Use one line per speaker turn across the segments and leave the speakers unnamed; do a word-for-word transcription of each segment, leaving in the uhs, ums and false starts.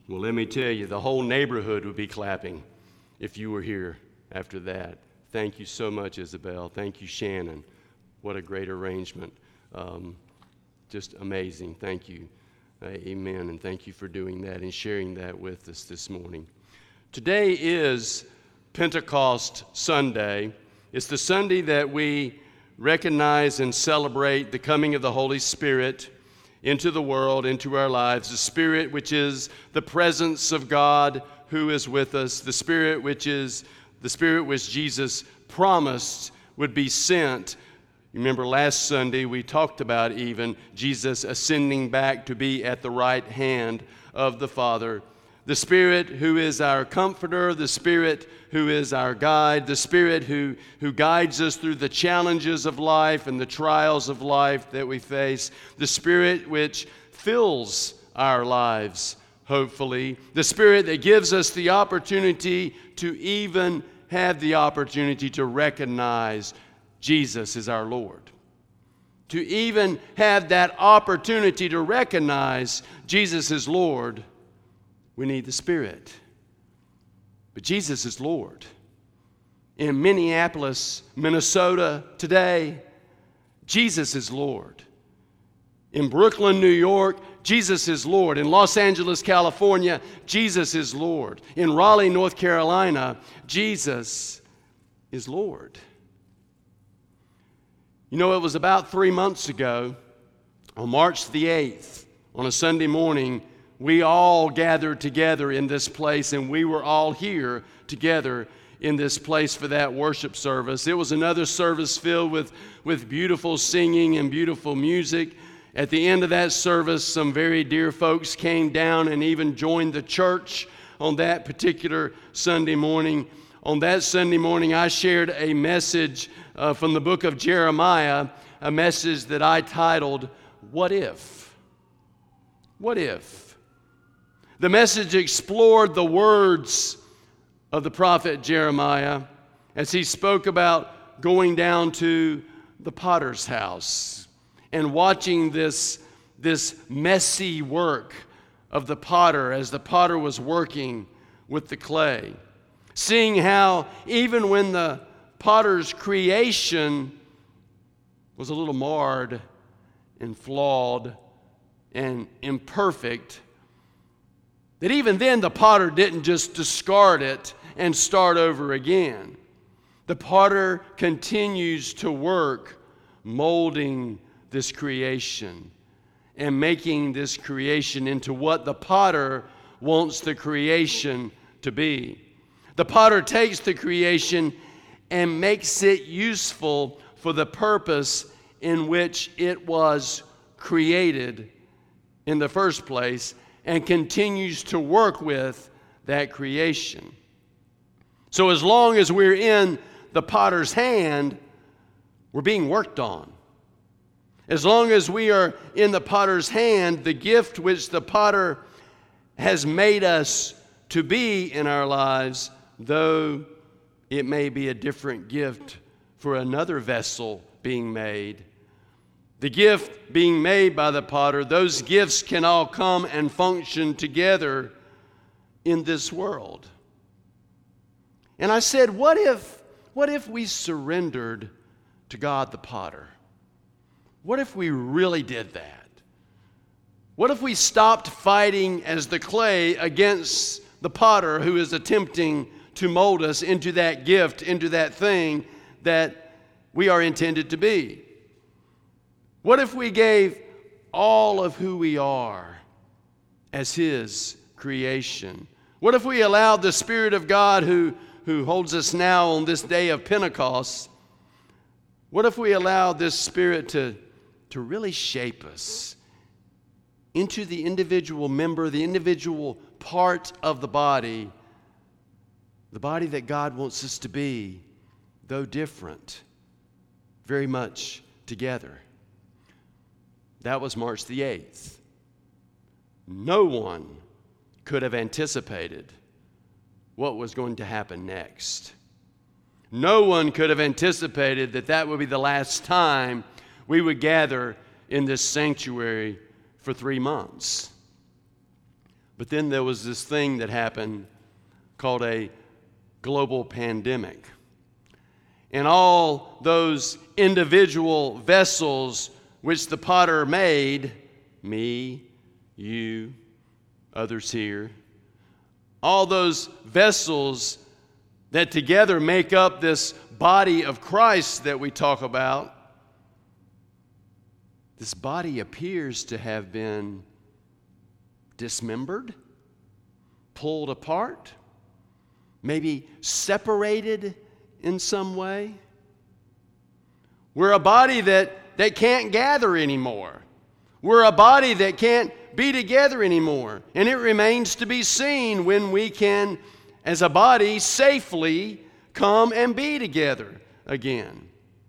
Well, let me tell you, the whole neighborhood would be clapping if you were here after that. Thank you so much, Isabel. Thank you, Shannon. What a great arrangement. Um, just amazing. Thank you. Uh, amen. And thank you for doing that and sharing that with us this morning. Today is Pentecost Sunday. It's the Sunday that we recognize and celebrate the coming of the Holy Spirit into the world, into our lives. The Spirit which is the presence of God who is with us. The Spirit which is the Spirit which Jesus promised would be sent. You remember last Sunday we talked about even Jesus ascending back to be at the right hand of the Father. The Spirit who is our comforter, the Spirit who is our guide, the Spirit who, who guides us through the challenges of life and the trials of life that we face, the Spirit which fills our lives, hopefully, the Spirit that gives us the opportunity to even have the opportunity to recognize Jesus is our Lord. To even have that opportunity to recognize Jesus is Lord, we need the Spirit. But Jesus is Lord. In Minneapolis, Minnesota today, Jesus is Lord. In Brooklyn, New York, Jesus is Lord. In Los Angeles, California, Jesus is Lord. In Raleigh, North Carolina, Jesus is Lord. You know, it was about three months ago, on March the eighth, on a Sunday morning, we all gathered together in this place, and we were all here together in this place for that worship service. It was another service filled with, with beautiful singing and beautiful music. At the end of that service, some very dear folks came down and even joined the church on that particular Sunday morning. On that Sunday morning, I shared a message uh, from the book of Jeremiah, a message that I titled, What If? What If? The message explored the words of the prophet Jeremiah as he spoke about going down to the potter's house and watching this, this messy work of the potter as the potter was working with the clay. Seeing how even when the potter's creation was a little marred and flawed and imperfect, that even then the potter didn't just discard it and start over again. The potter continues to work molding this creation and making this creation into what the potter wants the creation to be. The potter takes the creation and makes it useful for the purpose in which it was created in the first place, and continues to work with that creation. So as long as we're in the potter's hand, we're being worked on. As long as we are in the potter's hand, the gift which the potter has made us to be in our lives, though it may be a different gift for another vessel being made, the gift being made by the potter, those gifts can all come and function together in this world. And I said, what if, what if we surrendered to God the potter? What if we really did that? What if we stopped fighting as the clay against the potter who is attempting to mold us into that gift, into that thing that we are intended to be? What if we gave all of who we are as His creation? What if we allowed the Spirit of God who, who holds us now on this day of Pentecost, what if we allowed this Spirit to, to really shape us into the individual member, the individual part of the body, the body that God wants us to be, though different, very much together? That was March the eighth. No one could have anticipated what was going to happen next. No one could have anticipated that that would be the last time we would gather in this sanctuary for three months. But then there was this thing that happened called a global pandemic. And all those individual vessels which the potter made, me, you, others here, all those vessels that together make up this body of Christ that we talk about, this body appears to have been dismembered, pulled apart, maybe separated in some way. We're a body that, that can't gather anymore. We're a body that can't be together anymore. And it remains to be seen when we can, as a body, safely come and be together again.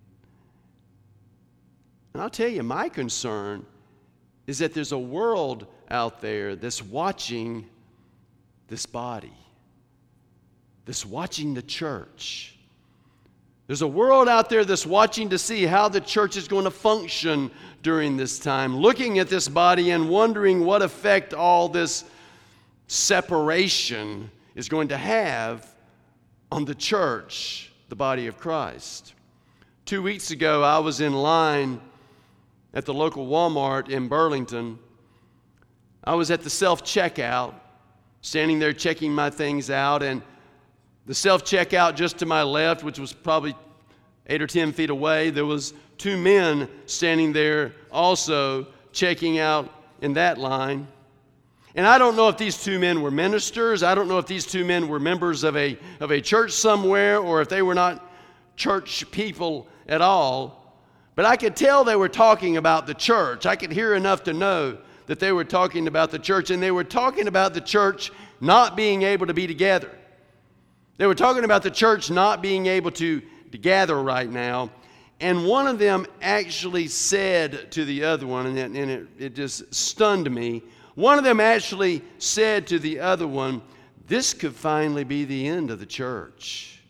And I'll tell you, my concern is that there's a world out there that's watching this body, that's watching the church. There's a world out there that's watching to see how the church is going to function during this time, looking at this body and wondering what effect all this separation is going to have on the church, the body of Christ. Two weeks ago, I was in line at the local Walmart in Burlington. I was at the self-checkout, standing there checking my things out, and the self-checkout just to my left, which was probably eight or ten feet away, there was two men standing there also checking out in that line. And I don't know if these two men were ministers. I don't know if these two men were members of a, of a church somewhere, or if they were not church people at all. But I could tell they were talking about the church. I could hear enough to know that they were talking about the church, and they were talking about the church not being able to be together. They were talking about the church not being able to, to gather right now. And one of them actually said to the other one, and it, and it, it just stunned me. One of them actually said to the other one, this could finally be the end of the church.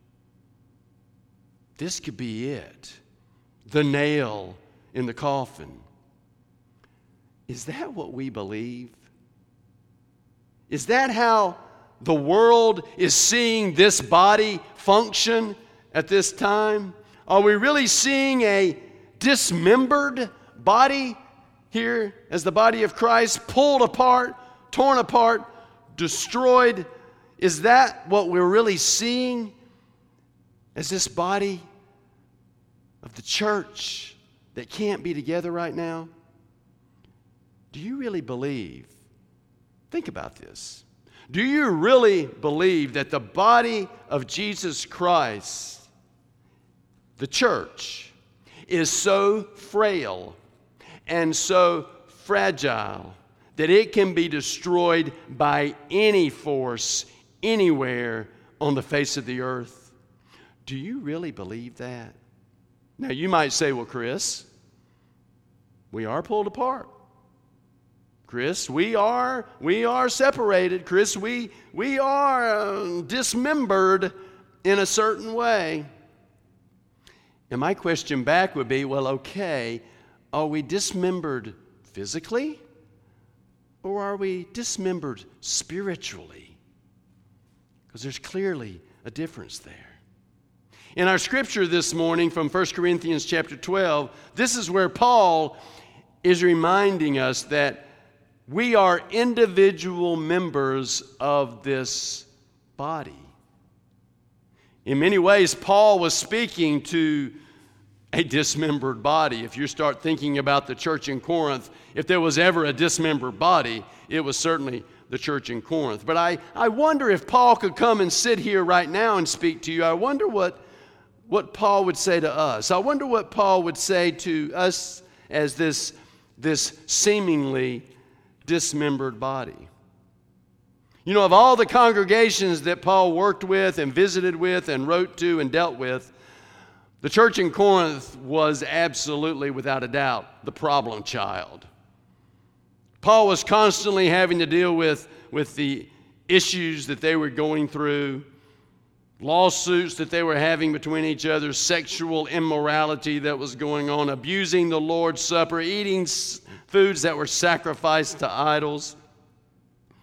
This could be it. The nail in the coffin. Is that what we believe? Is that how the world is seeing this body function at this time? Are we really seeing a dismembered body here as the body of Christ, pulled apart, torn apart, destroyed? Is that what we're really seeing as this body of the church that can't be together right now? Do you really believe? Think about this. Do you really believe that the body of Jesus Christ, the church, is so frail and so fragile that it can be destroyed by any force anywhere on the face of the earth? Do you really believe that? Now, you might say, well, Chris, we are pulled apart. Chris, we are we are separated. Chris, we we are uh, dismembered in a certain way. And my question back would be, well, okay, are we dismembered physically, or are we dismembered spiritually? Because there's clearly a difference there. In our scripture this morning from First Corinthians chapter twelve, this is where Paul is reminding us that we are individual members of this body. In many ways, Paul was speaking to a dismembered body. If you start thinking about the church in Corinth, if there was ever a dismembered body, it was certainly the church in Corinth. But I, I wonder if Paul could come and sit here right now and speak to you. I wonder what what Paul would say to us. I wonder what Paul would say to us as this, this seemingly dismembered body. You know, of all the congregations that Paul worked with and visited with and wrote to and dealt with, the church in Corinth was absolutely, without a doubt, the problem child. Paul was constantly having to deal with, with the issues that they were going through, lawsuits that they were having between each other, sexual immorality that was going on, abusing the Lord's Supper, eating foods that were sacrificed to idols.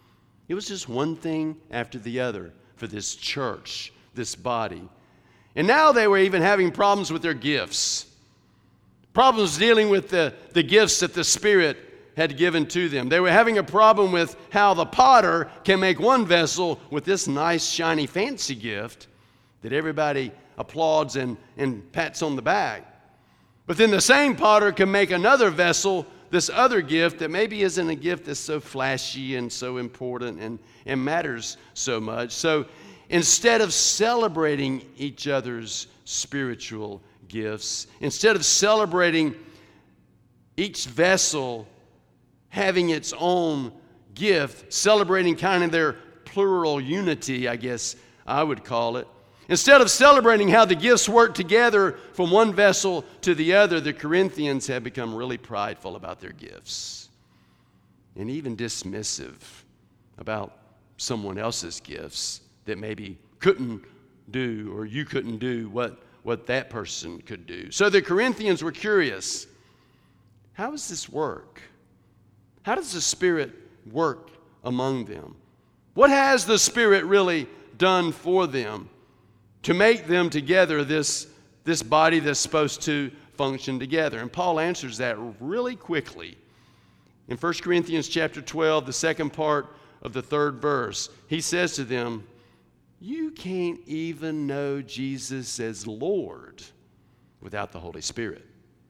It was just one thing after the other for this church, this body. And now they were even having problems with their gifts. Problems dealing with the, the gifts that the Spirit had given to them. They were having a problem with how the potter can make one vessel with this nice, shiny, fancy gift that everybody applauds and, and pats on the back. But then the same potter can make another vessel, this other gift that maybe isn't a gift that's so flashy and so important and, and matters so much. So instead of celebrating each other's spiritual gifts, instead of celebrating each vessel having its own gift, celebrating kind of their plural unity, I guess I would call it, instead of celebrating how the gifts work together from one vessel to the other, the Corinthians have become really prideful about their gifts and even dismissive about someone else's gifts that maybe couldn't do or you couldn't do what, what that person could do. So the Corinthians were curious. How does this work? How does the Spirit work among them? What has the Spirit really done for them to make them together this, this body that's supposed to function together? And Paul answers that really quickly. In First Corinthians chapter twelve, the second part of the third verse, he says to them, you can't even know Jesus as Lord without the Holy Spirit.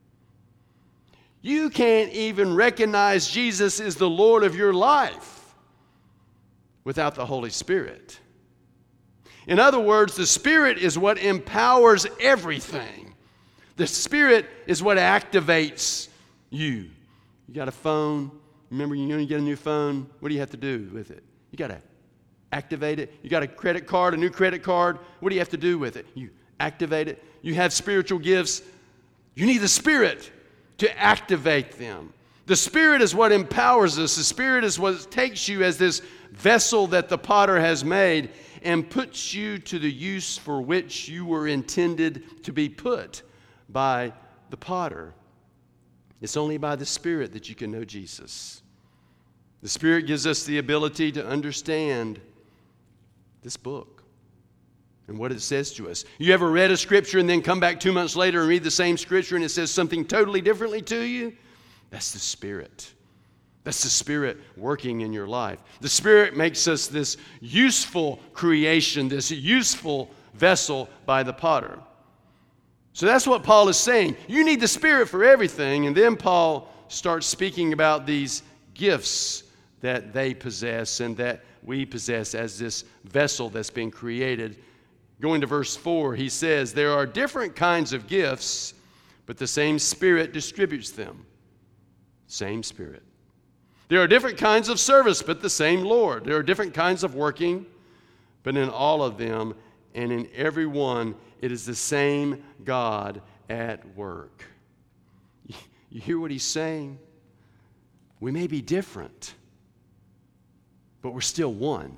You can't even recognize Jesus as the Lord of your life without the Holy Spirit. In other words, the Spirit is what empowers everything. The Spirit is what activates you. You got a phone. Remember, you get a new phone. What do you have to do with it? You got to activate it. You got a credit card, a new credit card. What do you have to do with it? You activate it. You have spiritual gifts. You need the Spirit to activate them. The Spirit is what empowers us. The Spirit is what takes you as this vessel that the potter has made and puts you to the use for which you were intended to be put by the potter. It's only by the Spirit that you can know Jesus. The Spirit gives us the ability to understand this book and what it says to us. You ever read a scripture and then come back two months later and read the same scripture and it says something totally differently to you? That's the Spirit. That's the Spirit working in your life. The Spirit makes us this useful creation, this useful vessel by the potter. So that's what Paul is saying. You need the Spirit for everything. And then Paul starts speaking about these gifts that they possess and that we possess as this vessel that's been created. Going to verse four, he says, there are different kinds of gifts, but the same Spirit distributes them. Same Spirit. There are different kinds of service, but the same Lord. There are different kinds of working, but in all of them and in every one, it is the same God at work. You hear what he's saying? We may be different, but we're still one.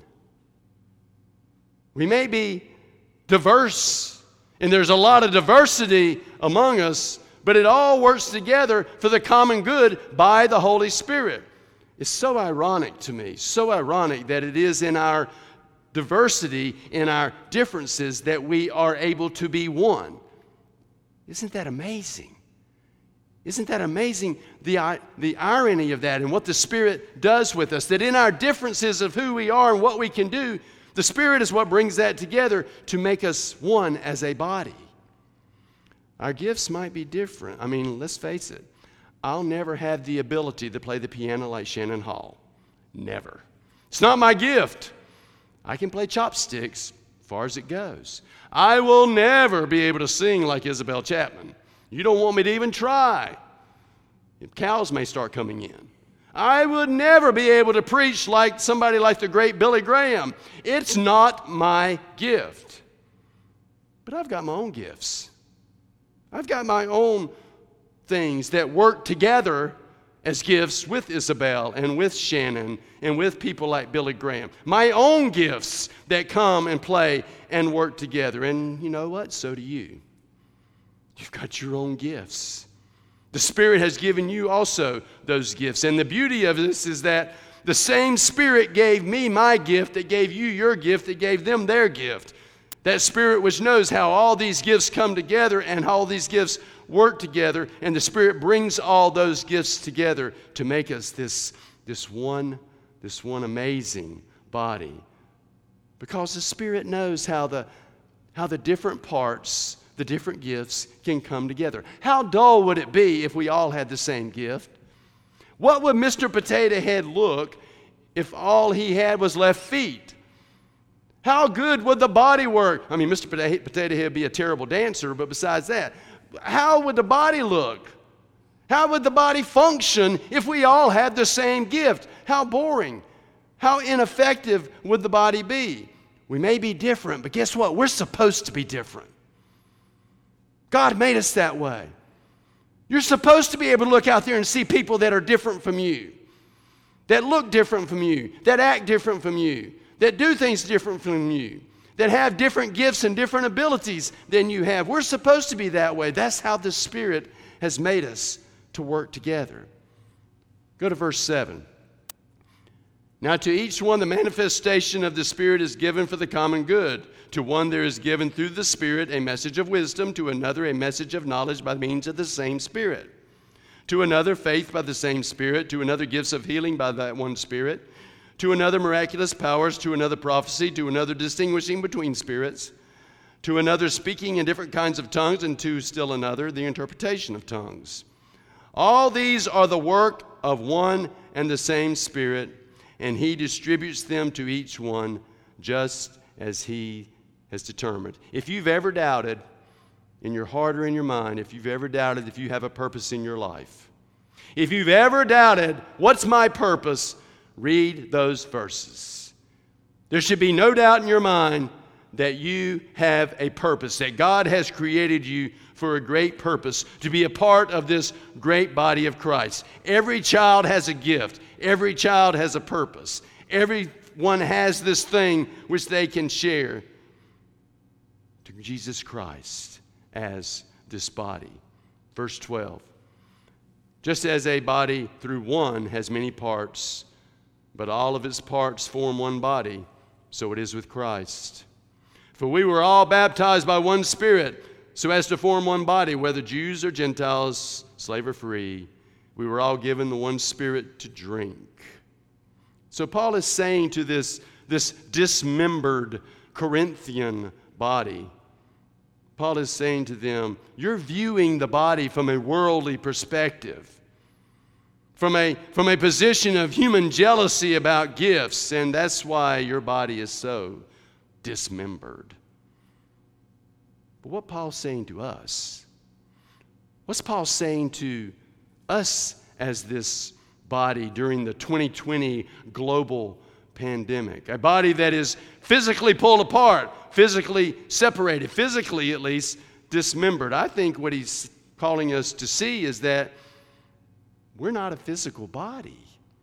We may be diverse, and there's a lot of diversity among us, but it all works together for the common good by the Holy Spirit. It's so ironic to me, so ironic that it is in our diversity, in our differences, that we are able to be one. Isn't that amazing? Isn't that amazing, the, the irony of that and what the Spirit does with us, that in our differences of who we are and what we can do, the Spirit is what brings that together to make us one as a body. Our gifts might be different. I mean, let's face it. I'll never have the ability to play the piano like Shannon Hall. Never. It's not my gift. I can play chopsticks as far as it goes. I will never be able to sing like Isabel Chapman. You don't want me to even try. Cows may start coming in. I would never be able to preach like somebody like the great Billy Graham. It's not my gift. But I've got my own gifts. I've got my own things that work together as gifts with Isabel and with Shannon and with people like Billy Graham. My own gifts that come and play and work together. And you know what? So do you. You've got your own gifts. The Spirit has given you also those gifts. And the beauty of this is that the same Spirit gave me my gift, that gave you your gift, that gave them their gift. That Spirit which knows how all these gifts come together and how all these gifts work together, and the Spirit brings all those gifts together to make us this, this one, this one amazing body. Because the Spirit knows how the, how the different parts, the different gifts can come together. How dull would it be if we all had the same gift? What would Mister Potato Head look if all he had was left feet? How good would the body work? I mean, Mister Potato Head would be a terrible dancer, but besides that, how would the body look? How would the body function if we all had the same gift? How boring. How ineffective would the body be? We may be different, but guess what? We're supposed to be different. God made us that way. You're supposed to be able to look out there and see people that are different from you, that look different from you, that act different from you, that do things different from you, that have different gifts and different abilities than you have. We're supposed to be that way. That's how the Spirit has made us to work together. Go to verse seven. Now to each one the manifestation of the Spirit is given for the common good. To one there is given through the Spirit a message of wisdom, to another a message of knowledge by means of the same Spirit. To another faith by the same Spirit, to another gifts of healing by that one Spirit, to another miraculous powers, to another prophecy, to another distinguishing between spirits, to another speaking in different kinds of tongues, and to still another the interpretation of tongues. All these are the work of one and the same Spirit, and He distributes them to each one just as He has determined. If you've ever doubted in your heart or in your mind, if you've ever doubted if you have a purpose in your life, if you've ever doubted, what's my purpose? Read those verses. There should be no doubt in your mind that you have a purpose, that God has created you for a great purpose, to be a part of this great body of Christ. Every child has a gift. Every child has a purpose. Everyone has this thing which they can share to Jesus Christ as this body. Verse twelve. Just as a body through one has many parts, but all of its parts form one body, so it is with Christ. For we were all baptized by one Spirit, so as to form one body, whether Jews or Gentiles, slave or free. We were all given the one Spirit to drink. So Paul is saying to this, this dismembered Corinthian body, Paul is saying to them, you're viewing the body from a worldly perspective, from a, from a position of human jealousy about gifts, and that's why your body is so dismembered. But what Paul's saying to us, what's Paul saying to us as this body during the twenty twenty global pandemic? A body that is physically pulled apart, physically separated, physically at least dismembered. I think what he's calling us to see is that we're not a physical body.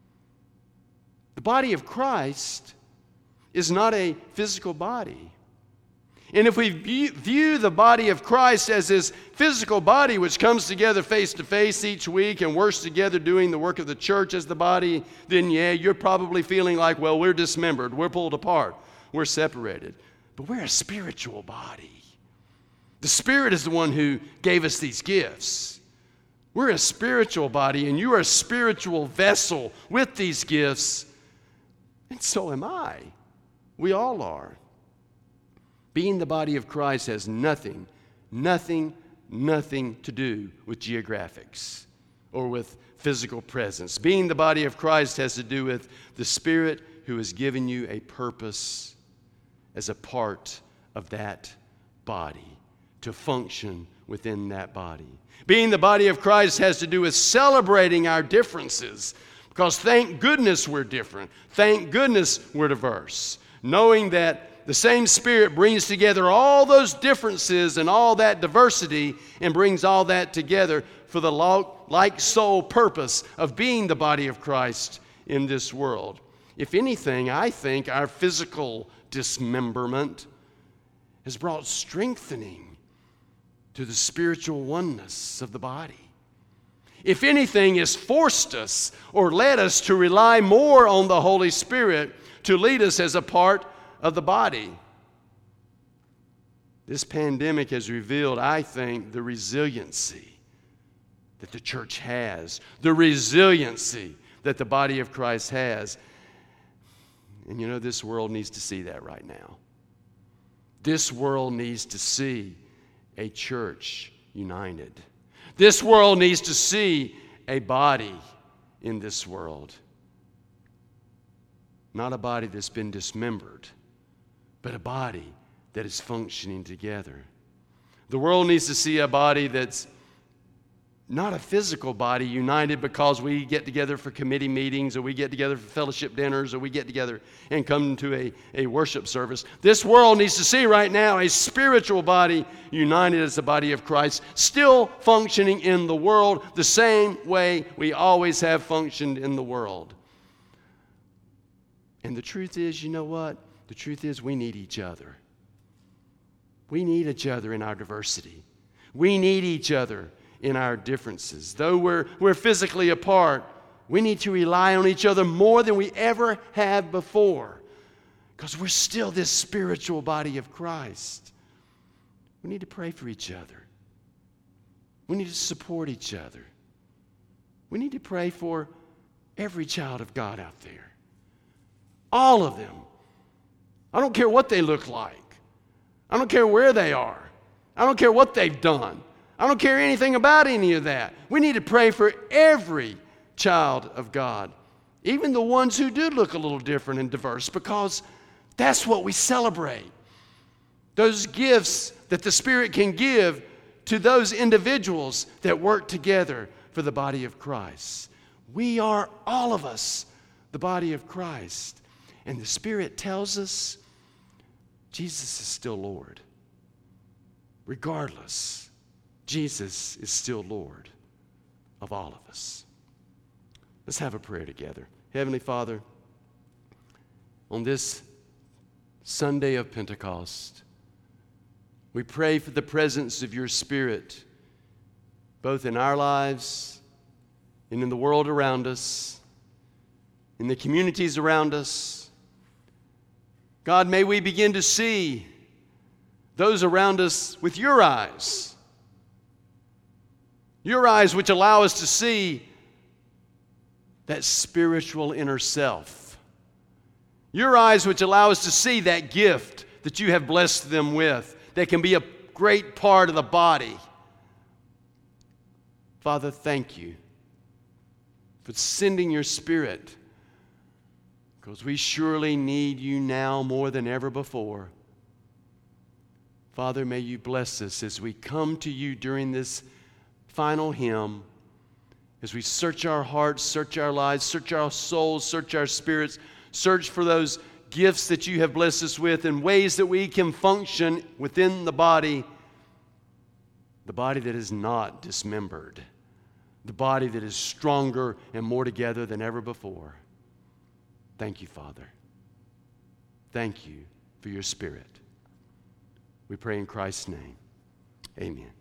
The body of Christ is not a physical body. And if we view the body of Christ as this physical body which comes together face to face each week and works together doing the work of the church as the body, then yeah, you're probably feeling like, well, we're dismembered, we're pulled apart, we're separated. But we're a spiritual body. The Spirit is the one who gave us these gifts. We're a spiritual body, and you are a spiritual vessel with these gifts, and so am I. We all are. Being the body of Christ has nothing, nothing, nothing to do with geographics or with physical presence. Being the body of Christ has to do with the Spirit who has given you a purpose as a part of that body, to function within that body. Being the body of Christ has to do with celebrating our differences, because thank goodness we're different. Thank goodness we're diverse. Knowing that the same Spirit brings together all those differences and all that diversity and brings all that together for the like sole purpose of being the body of Christ in this world. If anything, I think our physical dismemberment has brought strengthening to the spiritual oneness of the body. if anything, has forced us or led us to rely more on the Holy Spirit to lead us as a part of the body. This pandemic has revealed, I think, the resiliency that the church has, the resiliency that the body of Christ has. And you know, this world needs to see that right now. This world needs to see a church united. This world needs to see a body in this world. Not a body that's been dismembered, but a body that is functioning together. The world needs to see a body that's not a physical body united because we get together for committee meetings or we get together for fellowship dinners or we get together and come to a, a worship service. This world needs to see right now a spiritual body united as the body of Christ, still functioning in the world the same way we always have functioned in the world. And the truth is, you know what? The truth is we need each other. We need each other in our diversity. We need each other in our differences. Though we're, we're physically apart, we need to rely on each other more than we ever have before, because we're still this spiritual body of Christ. We need to pray for each other. We need to support each other. We need to pray for every child of God out there. All of them. I don't care what they look like. I don't care where they are. I don't care what they've done. I don't care anything about any of that. We need to pray for every child of God, even the ones who do look a little different and diverse, because that's what we celebrate. Those gifts that the Spirit can give to those individuals that work together for the body of Christ. We are, all of us, the body of Christ. And the Spirit tells us Jesus is still Lord. Regardless, Jesus is still Lord of all of us. Let's have a prayer together. Heavenly Father, on this Sunday of Pentecost, we pray for the presence of your Spirit, both in our lives and in the world around us, in the communities around us. God, may we begin to see those around us with your eyes. Your eyes which allow us to see that spiritual inner self. Your eyes which allow us to see that gift that you have blessed them with that can be a great part of the body. Father, thank you for sending your Spirit, because we surely need you now more than ever before. Father, may you bless us as we come to you during this final hymn, as we search our hearts, search our lives, search our souls, search our spirits, search for those gifts that you have blessed us with and ways that we can function within the body, the body that is not dismembered, the body that is stronger and more together than ever before. Thank you, Father. Thank you for your Spirit. We pray in Christ's name. Amen.